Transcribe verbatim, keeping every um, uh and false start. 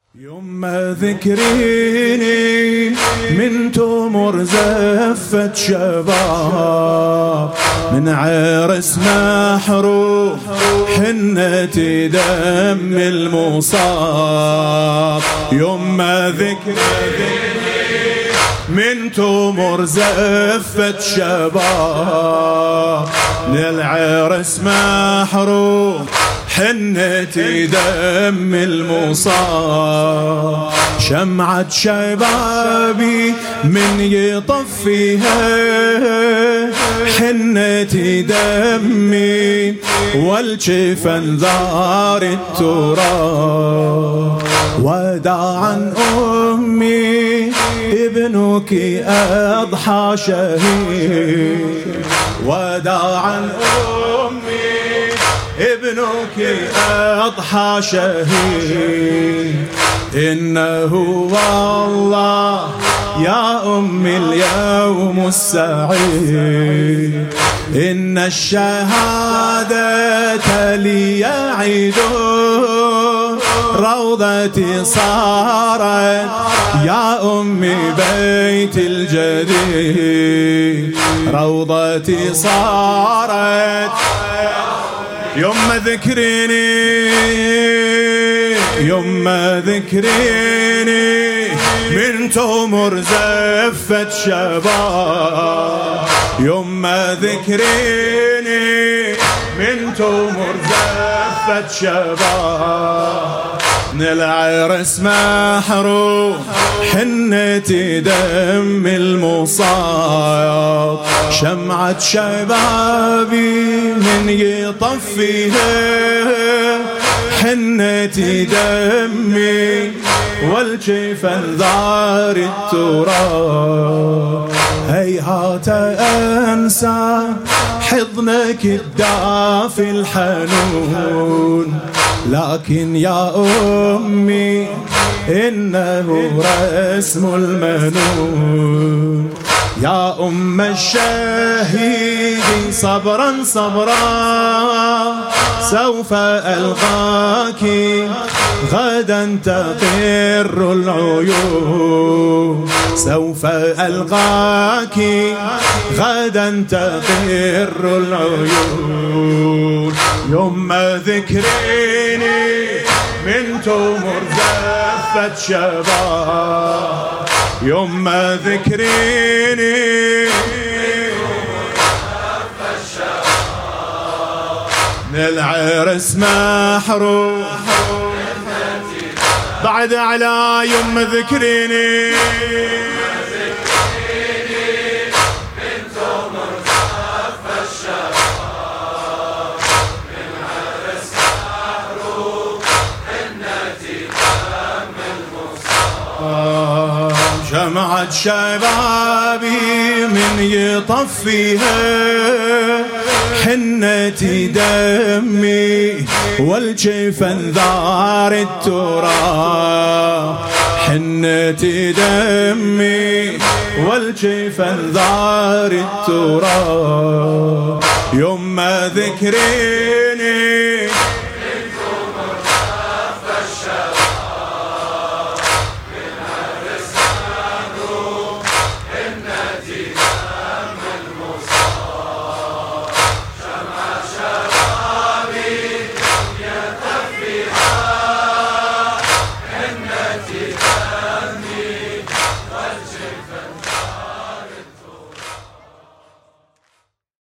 يما ذكريني من تمر زفت شباب، من عرس محروم حنة دم المصاب. يما ذكريني من تمر زفت شباب، من العرس محروم حنة دم المصاب. شمعة شبابي من يطفيها حنة دمي، والجفن ذار التراب. وداعا أمي ابنك أضحى شهيد، وداعا أمي ابنك أضحى شهيد. إنه والله يا أمي اليوم السعيد، إن الشهادة لي عيد، روضتي صارت يا أمي بيت الجديد، روضتي صارت. يما ذكريني يما ذكريني من تمر زفت شباب، يما ذكريني من تمر زفت شباب. من العرس محروم حنة دم المصاب. شمعة شبابي من يطفيها حنة دمي، والجفن ذار التراب. هيهات أنسى حضنك الدافي الحنون، لكن يا أمي إنه رسم المنون. يا أم الشهيد صبرا صبرا، سوف ألقاك غدا تقر العيون، سوف ألقاك غدا تقر العيون. يما ذكريني من تمر زفت شباب، يما ذكريني من العرس محروم. بعد على يما ذكريني من تمر زفت شباب، من العرس محروم حنة دم المصاب. جمعت شبابي من يطفيها حنة دمي، والجفن ذار التراب. حنة دمي والجفن ذار التراب. يما ذكري